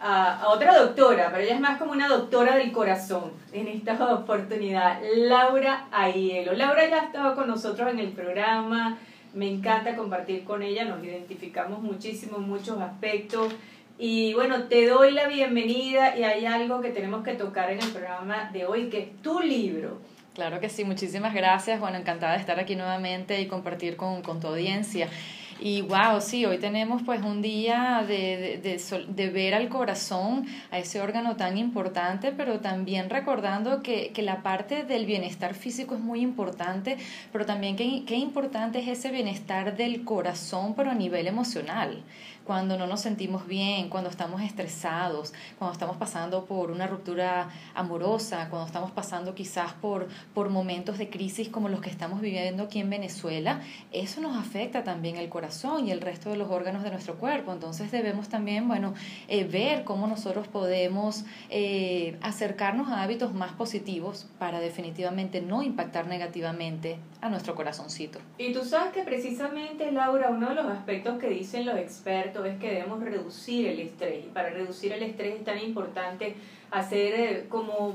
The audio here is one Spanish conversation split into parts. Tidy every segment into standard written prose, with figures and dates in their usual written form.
a otra doctora, pero ella es más como una doctora del corazón en esta oportunidad, Laura Aiello. Laura ya ha estado con nosotros en el programa, me encanta compartir con ella, nos identificamos muchísimo en muchos aspectos. Y bueno, te doy la bienvenida y hay algo que tenemos que tocar en el programa de hoy, que es tu libro. Claro que sí, muchísimas gracias. Bueno, encantada de estar aquí nuevamente y compartir con tu audiencia. Y wow, sí, hoy tenemos pues un día de ver al corazón, a ese órgano tan importante, pero también recordando que la parte del bienestar físico es muy importante, pero también qué importante es ese bienestar del corazón, pero a nivel emocional. Cuando no nos sentimos bien, cuando estamos estresados, cuando estamos pasando por una ruptura amorosa, cuando estamos pasando quizás por momentos de crisis como los que estamos viviendo aquí en Venezuela, eso nos afecta también el corazón y el resto de los órganos de nuestro cuerpo. Entonces debemos también, ver cómo nosotros podemos acercarnos a hábitos más positivos para definitivamente no impactar negativamente a nuestro corazoncito. Y tú sabes que precisamente, Laura, uno de los aspectos que dicen los expertos es que debemos reducir el estrés. Y para reducir el estrés es tan importante hacer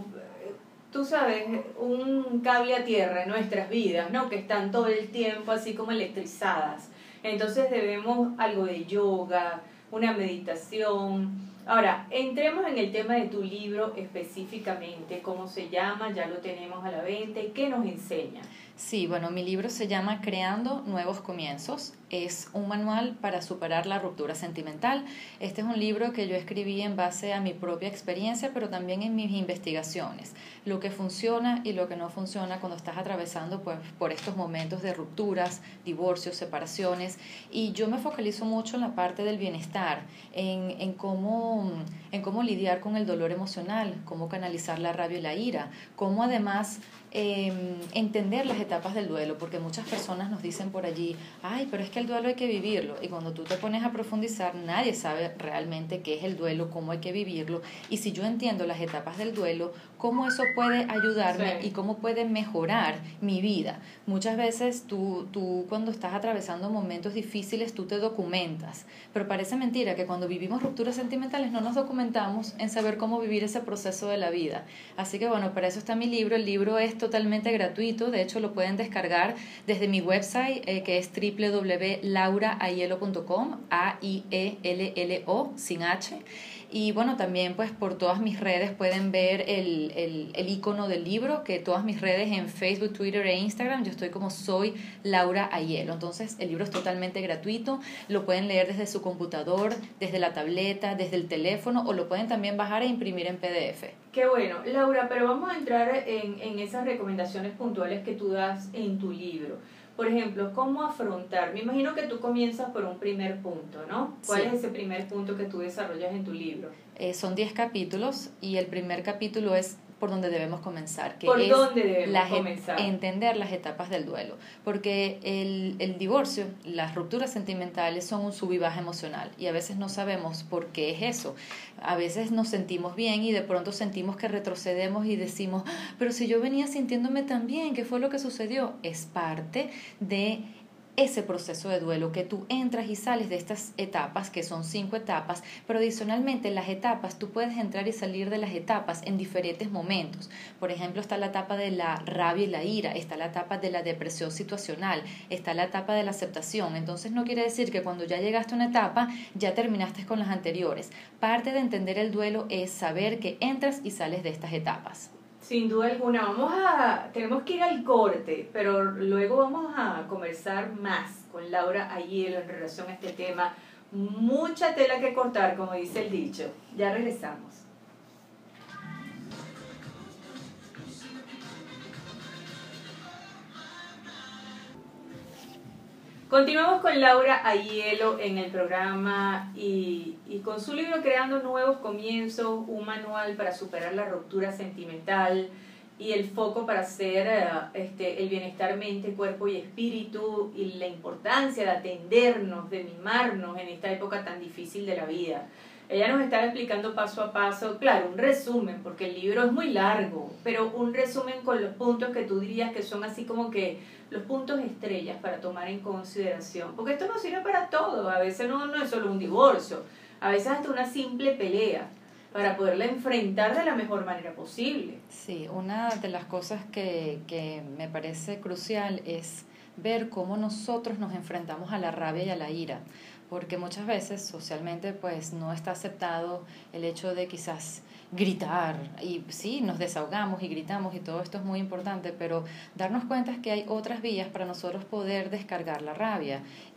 tú sabes, un cable a tierra en nuestras vidas, ¿no? Que están todo el tiempo así como electrizadas. Entonces debemos algo de yoga, una meditación. Ahora, entremos en el tema de tu libro específicamente, cómo se llama, ya lo tenemos a la venta y qué nos enseña. Sí, bueno, mi libro se llama Creando Nuevos Comienzos. Es un manual para superar la ruptura sentimental. Este es un libro que yo escribí en base a mi propia experiencia, pero también en mis investigaciones. Lo que funciona y lo que no funciona cuando estás atravesando por estos momentos de rupturas, divorcios, separaciones. Y yo me focalizo mucho en la parte del bienestar, en cómo lidiar con el dolor emocional, cómo canalizar la rabia y la ira, cómo además entender las etapas del duelo, porque muchas personas nos dicen por allí, ay, pero es que el duelo hay que vivirlo, y cuando tú te pones a profundizar, nadie sabe realmente qué es el duelo, cómo hay que vivirlo, y si yo entiendo las etapas del duelo, cómo eso puede ayudarme y cómo puede mejorar mi vida. Muchas veces tú cuando estás atravesando momentos difíciles, tú te documentas, pero parece mentira que cuando vivimos rupturas sentimentales no nos documentamos en saber cómo vivir ese proceso de la vida. Así que bueno, para eso está mi libro. El libro es totalmente gratuito, de hecho lo pueden descargar desde mi website que es www.lauraaiello.com, AIELLO sin H. Y bueno, también pues por todas mis redes pueden ver el icono del libro, que todas mis redes en Facebook, Twitter e Instagram, yo estoy como soy Laura Aiello. Entonces el libro es totalmente gratuito, lo pueden leer desde su computador, desde la tableta, desde el teléfono, o lo pueden también bajar e imprimir en PDF. Qué bueno, Laura, pero vamos a entrar en esas recomendaciones puntuales que tú das en tu libro. Por ejemplo, ¿cómo afrontar? Me imagino que tú comienzas por un primer punto, ¿no? ¿Cuál es ese primer punto que tú desarrollas en tu libro? Son 10 capítulos y el primer capítulo es por donde debemos comenzar, que ¿Por dónde debemos comenzar? Entender las etapas del duelo, porque el divorcio, las rupturas sentimentales son un sub y baja emocional y a veces no sabemos por qué es eso. A veces nos sentimos bien y de pronto sentimos que retrocedemos y decimos, pero si yo venía sintiéndome tan bien, ¿qué fue lo que sucedió? Es parte de ese proceso de duelo, que tú entras y sales de estas etapas, que son 5 etapas, pero adicionalmente las etapas, tú puedes entrar y salir de las etapas en diferentes momentos. Por ejemplo, está la etapa de la rabia y la ira, está la etapa de la depresión situacional, está la etapa de la aceptación. Entonces no quiere decir que cuando ya llegaste a una etapa, ya terminaste con las anteriores. Parte de entender el duelo es saber que entras y sales de estas etapas. Sin duda alguna, tenemos que ir al corte, pero luego vamos a conversar más con Laura Aiello en relación a este tema. Mucha tela que cortar, como dice el dicho. Ya regresamos. Continuamos con Laura Aiello en el programa y con su libro Creando Nuevos Comienzos, un manual para superar la ruptura sentimental y el foco para hacer el bienestar mente, cuerpo y espíritu, y la importancia de atendernos, de mimarnos en esta época tan difícil de la vida. Ella nos está explicando paso a paso, claro, un resumen, porque el libro es muy largo, pero un resumen con los puntos que tú dirías que son así como que los puntos estrellas para tomar en consideración, porque esto no sirve para todo. A veces no es solo un divorcio, a veces hasta una simple pelea, para poderla enfrentar de la mejor manera posible. Sí, una de las cosas que me parece crucial es ver cómo nosotros nos enfrentamos a la rabia y a la ira, porque muchas veces socialmente pues no está aceptado el hecho de quizás gritar, y sí, nos desahogamos y gritamos y todo esto es muy importante, pero darnos cuenta es que hay otras vías para nosotros poder descargar la rabia,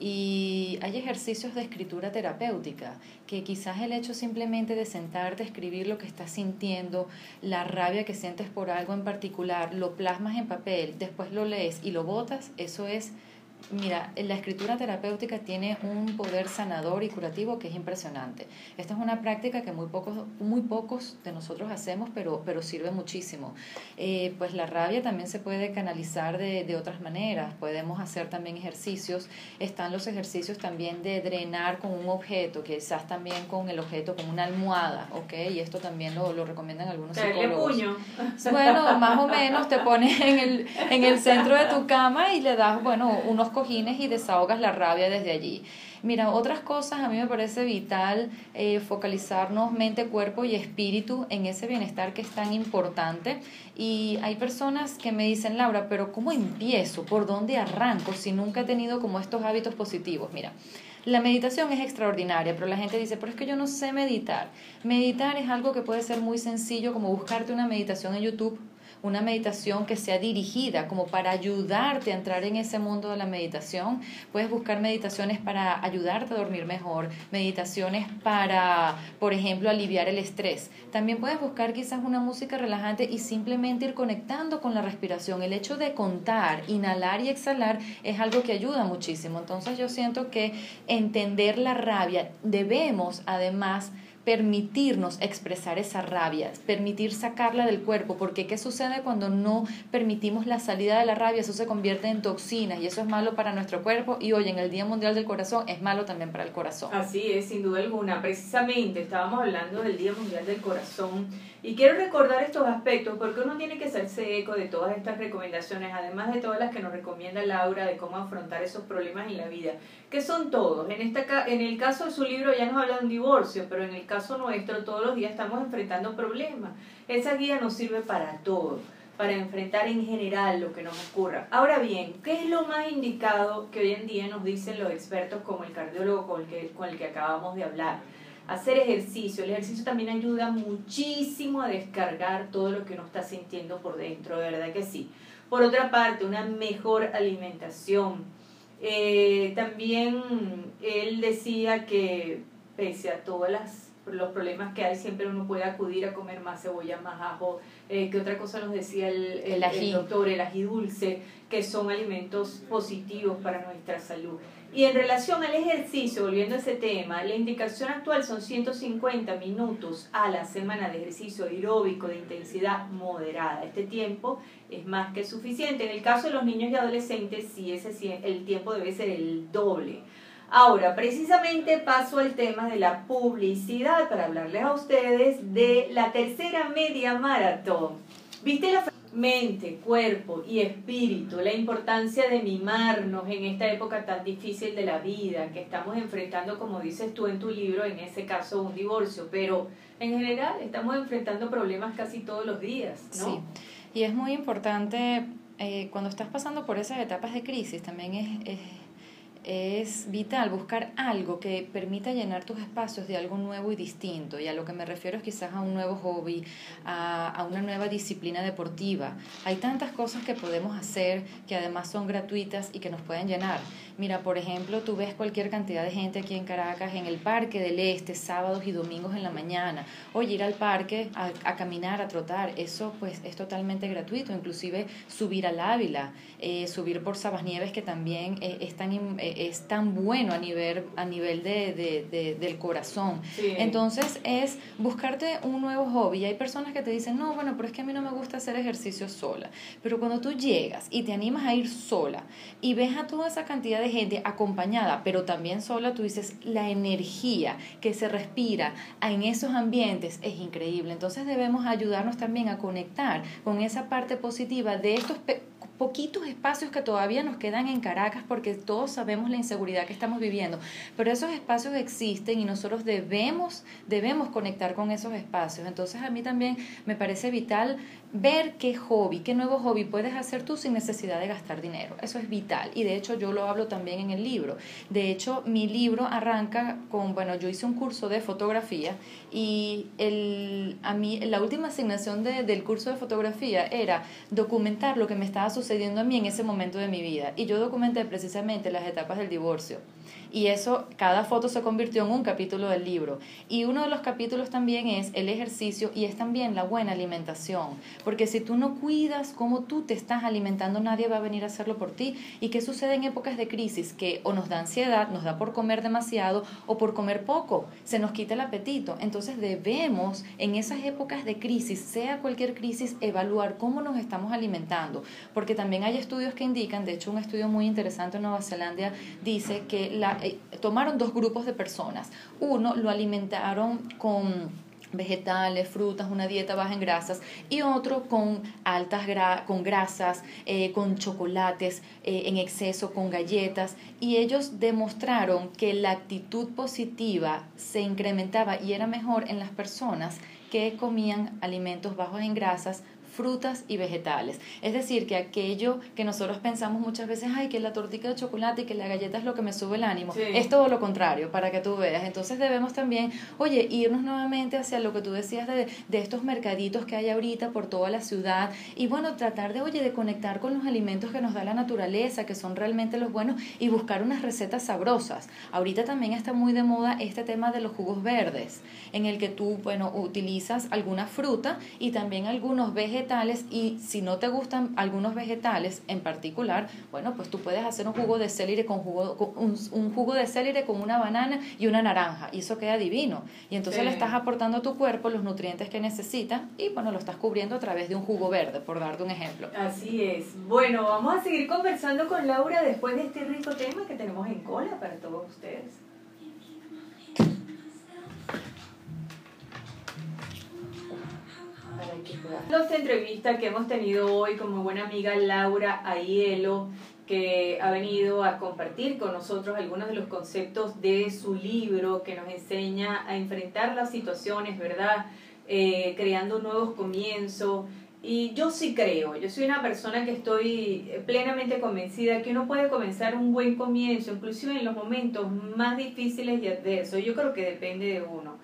y hay ejercicios de escritura terapéutica, que quizás el hecho simplemente de sentarte a escribir lo que estás sintiendo, la rabia que sientes por algo en particular, lo plasmas en papel, después lo lees y lo botas, eso es... Mira, la escritura terapéutica tiene un poder sanador y curativo que es impresionante. Esta es una práctica que muy pocos de nosotros hacemos, pero sirve muchísimo. Pues la rabia también se puede canalizar de otras maneras. Podemos hacer también ejercicios. Están los ejercicios también de drenar con un objeto, quizás también con el objeto, con una almohada, ¿ok? Y esto también lo recomiendan algunos psicólogos. Puño. Bueno, más o menos te pones en el centro de tu cama y le das, bueno, unos cojines y desahogas la rabia desde allí. Mira, otras cosas, a mí me parece vital focalizarnos mente, cuerpo y espíritu en ese bienestar que es tan importante. Y hay personas que me dicen, Laura, pero ¿cómo empiezo? ¿Por dónde arranco si nunca he tenido como estos hábitos positivos? Mira, la meditación es extraordinaria, pero la gente dice, pero es que yo no sé meditar. Meditar es algo que puede ser muy sencillo, como buscarte una meditación en YouTube, una meditación que sea dirigida como para ayudarte a entrar en ese mundo de la meditación. Puedes buscar meditaciones para ayudarte a dormir mejor, meditaciones para, por ejemplo, aliviar el estrés. También puedes buscar quizás una música relajante y simplemente ir conectando con la respiración. El hecho de contar, inhalar y exhalar es algo que ayuda muchísimo. Entonces yo siento que entender la rabia, debemos además permitirnos expresar esa rabia, permitir sacarla del cuerpo, porque ¿qué sucede cuando no permitimos la salida de la rabia? Eso se convierte en toxinas y eso es malo para nuestro cuerpo, y hoy en el Día Mundial del Corazón es malo también para el corazón. Así es, sin duda alguna. Precisamente estábamos hablando del Día Mundial del Corazón y quiero recordar estos aspectos porque uno tiene que hacerse eco de todas estas recomendaciones, además de todas las que nos recomienda Laura de cómo afrontar esos problemas en la vida, que son todos. En el caso de su libro ya nos habla de un divorcio, pero en el caso nuestro todos los días estamos enfrentando problemas. Esa guía nos sirve para todo, para enfrentar en general lo que nos ocurra. Ahora bien, ¿qué es lo más indicado que hoy en día nos dicen los expertos como el cardiólogo con el que acabamos de hablar? Hacer ejercicio. El ejercicio también ayuda muchísimo a descargar todo lo que uno está sintiendo por dentro, de verdad que sí. Por otra parte, una mejor alimentación. También él decía que pese a todos los problemas que hay, siempre uno puede acudir a comer más cebolla, más ajo. ¿Qué otra cosa nos decía el doctor? El ají dulce, que son alimentos positivos para nuestra salud. Y en relación al ejercicio, volviendo a ese tema, la indicación actual son 150 minutos a la semana de ejercicio aeróbico de intensidad moderada. Este tiempo es más que suficiente. En el caso de los niños y adolescentes, sí, el tiempo debe ser el doble. Ahora, precisamente paso al tema de la publicidad para hablarles a ustedes de la tercera media maratón. ¿Viste la mente, cuerpo y espíritu? La importancia de mimarnos en esta época tan difícil de la vida que estamos enfrentando, como dices tú en tu libro, en ese caso un divorcio, pero en general estamos enfrentando problemas casi todos los días, ¿no? Sí, y es muy importante cuando estás pasando por esas etapas de crisis, también es vital buscar algo que permita llenar tus espacios de algo nuevo y distinto, y a lo que me refiero es quizás a un nuevo hobby, a una nueva disciplina deportiva. Hay tantas cosas que podemos hacer que además son gratuitas y que nos pueden llenar. Mira, por ejemplo, tú ves cualquier cantidad de gente aquí en Caracas, en el Parque del Este, sábados y domingos en la mañana. Oye, ir al parque a caminar, a trotar, eso pues es totalmente gratuito. Inclusive subir al Ávila, subir por Sabasnieves, que también es tan bueno a nivel del corazón. Sí. Entonces es buscarte un nuevo hobby. Y hay personas que te dicen, no, bueno, pero es que a mí no me gusta hacer ejercicio sola. Pero cuando tú llegas y te animas a ir sola y ves a toda esa cantidad de gente acompañada, pero también sola, tú dices, la energía que se respira en esos ambientes es increíble. Entonces debemos ayudarnos también a conectar con esa parte positiva de estos poquitos espacios que todavía nos quedan en Caracas porque todos sabemos la inseguridad que estamos viviendo, pero esos espacios existen y nosotros debemos conectar con esos espacios. Entonces a mí también me parece vital ver qué nuevo hobby puedes hacer tú sin necesidad de gastar dinero. Eso es vital y de hecho yo lo hablo también en el libro. De hecho mi libro arranca con, yo hice un curso de fotografía y a mí la última asignación del curso de fotografía era documentar lo que me estaba sucediendo a mí en ese momento de mi vida, y yo documenté precisamente las etapas del divorcio. Y eso, cada foto se convirtió en un capítulo del libro. Y uno de los capítulos también es el ejercicio y es también la buena alimentación. Porque si tú no cuidas cómo tú te estás alimentando, nadie va a venir a hacerlo por ti. ¿Y qué sucede en épocas de crisis? Que o nos da ansiedad, nos da por comer demasiado o por comer poco. Se nos quita el apetito. Entonces debemos, en esas épocas de crisis, sea cualquier crisis, evaluar cómo nos estamos alimentando. Porque también hay estudios que indican, de hecho un estudio muy interesante en Nueva Zelanda dice que tomaron 2 grupos de personas. Uno lo alimentaron con vegetales, frutas, una dieta baja en grasas, y otro con con grasas, con chocolates en exceso, con galletas, y ellos demostraron que la actitud positiva se incrementaba y era mejor en las personas que comían alimentos bajos en grasas, frutas y vegetales. Es decir, que aquello que nosotros pensamos muchas veces, ay, que la tortita de chocolate y que la galleta es lo que me sube el ánimo, es todo lo contrario, para que tú veas. Entonces debemos también, irnos nuevamente hacia lo que tú decías de estos mercaditos que hay ahorita por toda la ciudad, y tratar de conectar con los alimentos que nos da la naturaleza, que son realmente los buenos, y buscar unas recetas sabrosas. Ahorita también está muy de moda este tema de los jugos verdes, en el que tú, utilizas alguna fruta y también algunos vegetales, y si no te gustan algunos vegetales en particular, pues tú puedes hacer un jugo de céleri un jugo de céleri con una banana y una naranja, y eso queda divino, y entonces le estás aportando a tu cuerpo los nutrientes que necesita y lo estás cubriendo a través de un jugo verde, por darte un ejemplo. Así es. Bueno, vamos a seguir conversando con Laura después de este rico tema que tenemos en cola para todos ustedes. Esta entrevista que hemos tenido hoy con mi buena amiga Laura Aiello, que ha venido a compartir con nosotros algunos de los conceptos de su libro, que nos enseña a enfrentar las situaciones, ¿verdad? Creando nuevos comienzos. Y yo sí creo, yo soy una persona que estoy plenamente convencida que uno puede comenzar un buen comienzo, inclusive en los momentos más difíciles y adversos. Yo creo que depende de uno.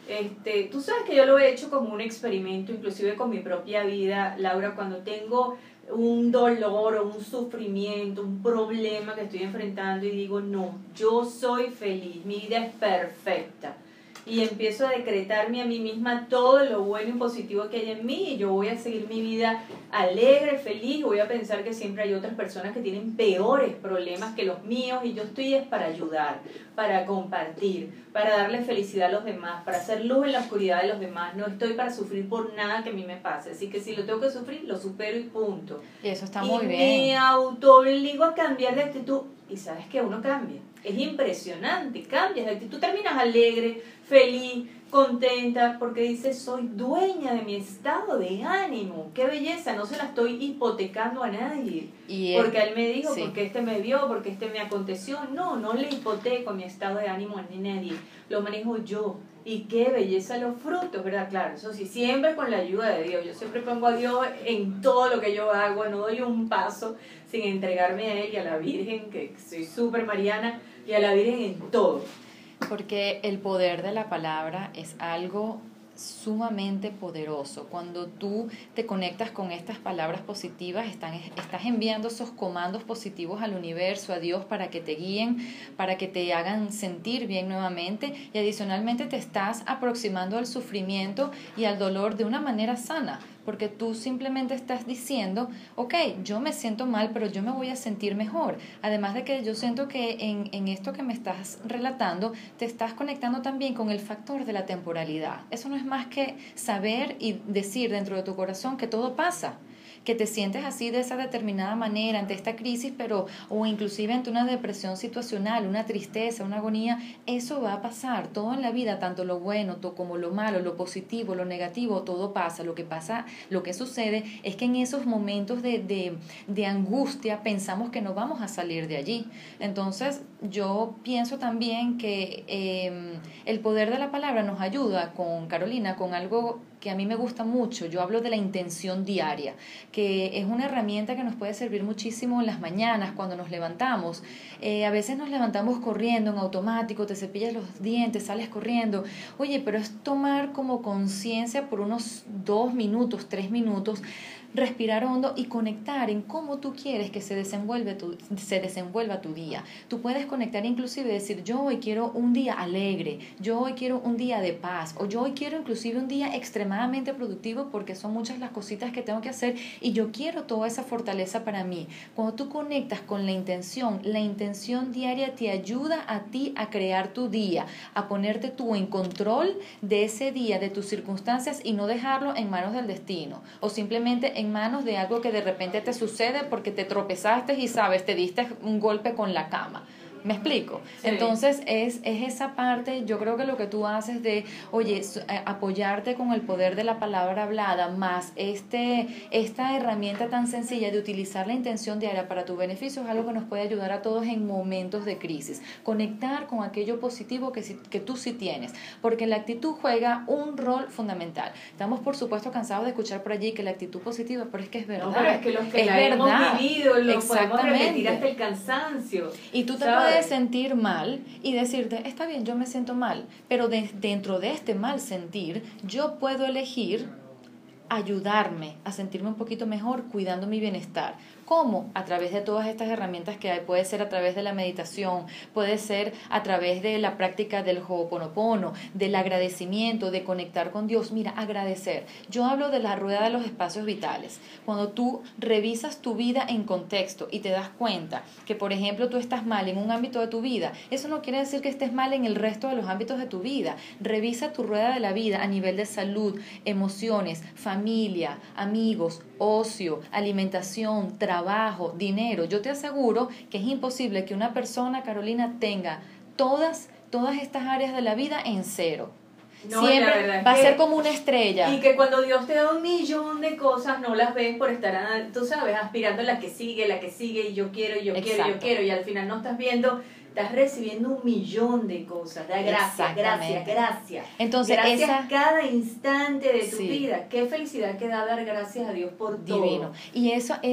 Tú sabes que yo lo he hecho como un experimento, inclusive con mi propia vida, Laura, cuando tengo un dolor o un sufrimiento, un problema que estoy enfrentando y digo, no, yo soy feliz, mi vida es perfecta. Y empiezo a decretarme a mí misma todo lo bueno y positivo que hay en mí, y yo voy a seguir mi vida alegre, feliz, voy a pensar que siempre hay otras personas que tienen peores problemas que los míos, y yo estoy es para ayudar, para compartir, para darle felicidad a los demás, para hacer luz en la oscuridad de los demás. No estoy para sufrir por nada que a mí me pase, así que si lo tengo que sufrir, lo supero y punto. Y eso está muy bien. Y me autoobligo a cambiar de actitud, y sabes que uno cambia. Es impresionante, cambias de actitud, terminas alegre, feliz, contenta, porque dices, soy dueña de mi estado de ánimo. ¡Qué belleza! No se la estoy hipotecando a nadie. Porque él me dijo, porque este me vio, porque este me aconteció. No le hipoteco mi estado de ánimo a nadie. Lo manejo yo. Y qué belleza los frutos, ¿verdad? Claro, eso sí, siempre con la ayuda de Dios. Yo siempre pongo a Dios en todo lo que yo hago, no doy un paso sin entregarme a Él y a la Virgen, que soy súper mariana, y a la Virgen en todo. Porque el poder de la palabra es algo sumamente poderoso. Cuando tú te conectas con estas palabras positivas, estás enviando esos comandos positivos al universo, a Dios, para que te guíen, para que te hagan sentir bien nuevamente, y adicionalmente te estás aproximando al sufrimiento y al dolor de una manera sana, porque tú simplemente estás diciendo, ok, yo me siento mal, pero yo me voy a sentir mejor. Además de que yo siento que en esto que me estás relatando, te estás conectando también con el factor de la temporalidad. Eso no es más que saber y decir dentro de tu corazón que todo pasa, que te sientes así de esa determinada manera ante esta crisis, pero o inclusive ante una depresión situacional, una tristeza, una agonía, eso va a pasar. Todo en la vida, tanto lo bueno como lo malo, lo positivo, lo negativo, todo pasa. Lo que sucede es que en esos momentos de angustia pensamos que no vamos a salir de allí. Entonces, yo pienso también que el poder de la palabra nos ayuda con Carolina, con algo que a mí me gusta mucho. Yo hablo de la intención diaria, que es una herramienta que nos puede servir muchísimo en las mañanas cuando nos levantamos. A veces nos levantamos corriendo en automático, te cepillas los dientes, sales corriendo. Oye, pero es tomar como conciencia por unos 2 minutos, 3 minutos, respirar hondo y conectar en cómo tú quieres que se desenvuelva tu día. Tú puedes conectar inclusive y decir, yo hoy quiero un día alegre, yo hoy quiero un día de paz, o yo hoy quiero inclusive un día extremadamente productivo porque son muchas las cositas que tengo que hacer y yo quiero toda esa fortaleza para mí. Cuando tú conectas con la intención diaria te ayuda a ti a crear tu día, a ponerte tú en control de ese día, de tus circunstancias y no dejarlo en manos del destino o simplemente en manos de algo que de repente te sucede porque te tropezaste y te diste un golpe con la cama. ¿Me explico? Sí. Entonces es esa parte, yo creo que lo que tú haces de, oye, apoyarte con el poder de la palabra hablada, más esta herramienta tan sencilla de utilizar la intención diaria para tu beneficio, es algo que nos puede ayudar a todos en momentos de crisis. Conectar con aquello positivo que tú sí tienes, porque la actitud juega un rol fundamental. Estamos, por supuesto, cansados de escuchar por allí que la actitud positiva, pero es que es verdad. No, pero es que los que la hemos vivido lo podemos repetir hasta el cansancio. Y tú te puedes sentir mal y decirte, está bien, yo me siento mal, pero dentro de este mal sentir, yo puedo elegir ayudarme a sentirme un poquito mejor cuidando mi bienestar. ¿Cómo? A través de todas estas herramientas que hay. Puede ser a través de la meditación, puede ser a través de la práctica del Ho'oponopono, del agradecimiento, de conectar con Dios. Mira, agradecer. Yo hablo de la rueda de los espacios vitales. Cuando tú revisas tu vida en contexto y te das cuenta que, por ejemplo, tú estás mal en un ámbito de tu vida, eso no quiere decir que estés mal en el resto de los ámbitos de tu vida. Revisa tu rueda de la vida a nivel de salud, emociones, familia, amigos, ocio, alimentación, trabajo, dinero. Yo te aseguro que es imposible que una persona, Carolina, tenga todas estas áreas de la vida en cero. No, siempre va a ser como una estrella. Y que cuando Dios te da 1.000.000 de cosas, no las ves por estar, tú sabes, aspirando a la que sigue, y yo quiero, y al final no estás viendo, estás recibiendo 1.000.000 de cosas. Da gracias. Entonces, gracias cada instante de tu vida. Qué felicidad que da dar gracias a Dios por divino. todo. Y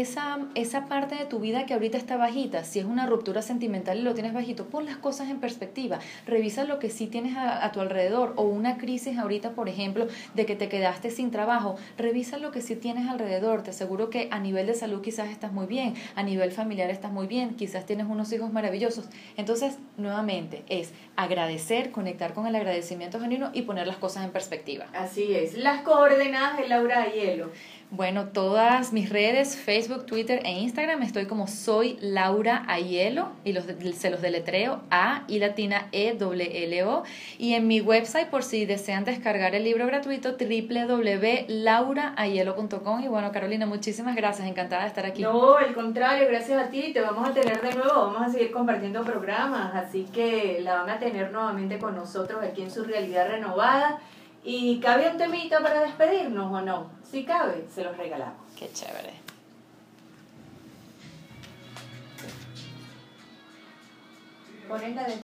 esa parte de tu vida que ahorita está bajita, si es una ruptura sentimental y lo tienes bajito, pon las cosas en perspectiva. Revisa lo que sí tienes a tu alrededor, o una crisis ahorita, por ejemplo, de que te quedaste sin trabajo. Revisa lo que sí tienes alrededor. Te aseguro que a nivel de salud quizás estás muy bien, a nivel familiar estás muy bien, quizás tienes unos hijos maravillosos. Entonces, nuevamente, es agradecer, conectar con el agradecimiento genuino y poner las cosas en perspectiva. Así es. Las coordenadas de Laura Aiello. Bueno, todas mis redes, Facebook, Twitter e Instagram, estoy como soy Laura Aiello y se los deletreo A y latina ELLO. Y en mi website, por si desean descargar el libro gratuito, www.lauraaiello.com. Y bueno, Carolina, muchísimas gracias, encantada de estar aquí. No, al contrario, gracias a ti, te vamos a tener de nuevo, vamos a seguir compartiendo programas, así que la van a tener nuevamente con nosotros aquí en Su Realidad Renovada. ¿Y cabe un temita para despedirnos o no? Si cabe, se los regalamos. Qué chévere. Ponen la de